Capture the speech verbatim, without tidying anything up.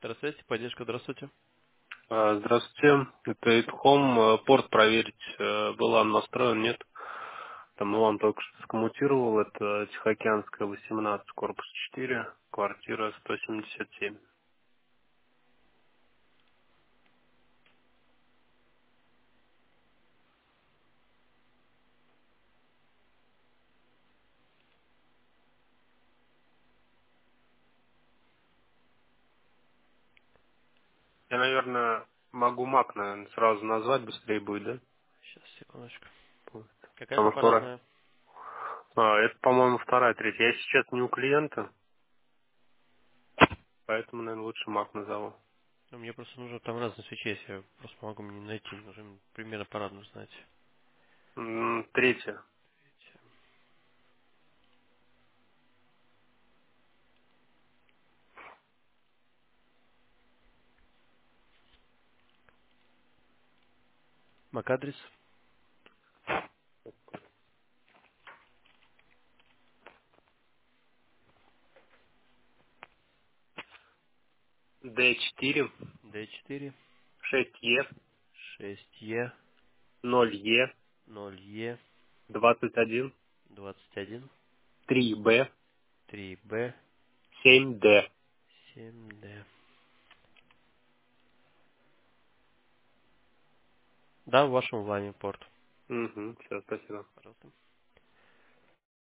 Здравствуйте, поддержка, здравствуйте. А, Здравствуйте, это Эдхом. Э, Порт проверить, э, был он настроен, нет? Там Иван только что скоммутировал, это Тихоокеанская, восемнадцать, корпус четыре, квартира сто семьдесят семь. Я, наверное, могу мак, наверное, сразу назвать, быстрее будет, да? Сейчас, секундочку. Вот. Какая Там вторая. аппаратная? А, это, по-моему, вторая, третья. Я сейчас не у клиента, поэтому, наверное, лучше мак назову. Ну, мне просто нужно там разные свечи, если я просто могу мне не найти. Нужно примерно аппаратную знать. М, Третья. Мак-адрес. Д четыре, Д четыре, шесть Е, шесть Е, ноль Е, ноль Е, двадцать один, двадцать один, три Б, три Б, семь Д. семь Д. Да, в вашем вами порт. Угу, все, спасибо. Пожалуйста.